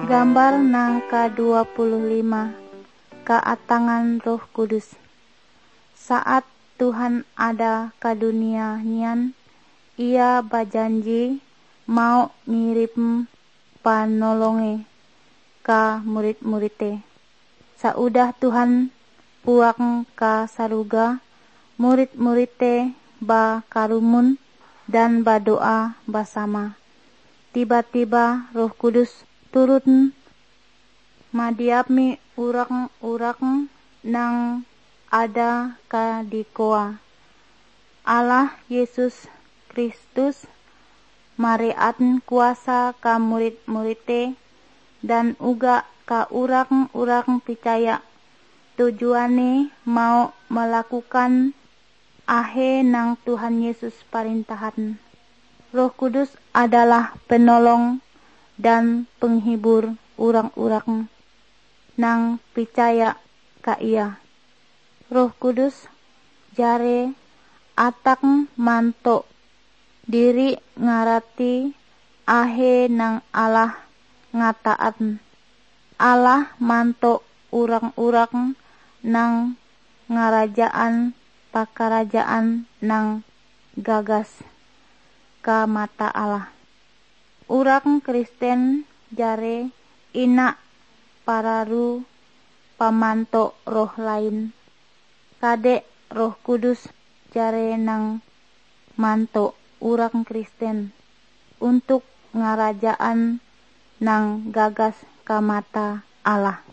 Gambar nang ke-25 Keatangan Roh Kudus. Saat Tuhan ada ke dunia nian, Ia berjanji mau ngirim panolonge ke murid-muridnya. Saudah Tuhan puang ke saruga, murid-muridnya bakarumun dan berdoa bersama. Tiba-tiba Roh Kudus turun madiami urang-urang nang ada ka di koa. Allah Yesus Kristus marian kuasa ka murid-muridnya dan uga ka urang-urang percaya. Tujuannya mau melakukan ahe nang Tuhan Yesus perintahan. Roh Kudus adalah penolong dan penghibur urang-urang nang percaya ka Ia. Roh Kudus jare atak manto diri ngarati ahe nang Allah ngataan. Allah manto urang-urang nang ngarajaan pakarajaan nang gagas ka mata Allah. Urang Kristen jare ina pararu pamanto roh lain. Kade Roh Kudus jare nang manto urang Kristen untuk ngarajaan nang gagas ka mata Allah.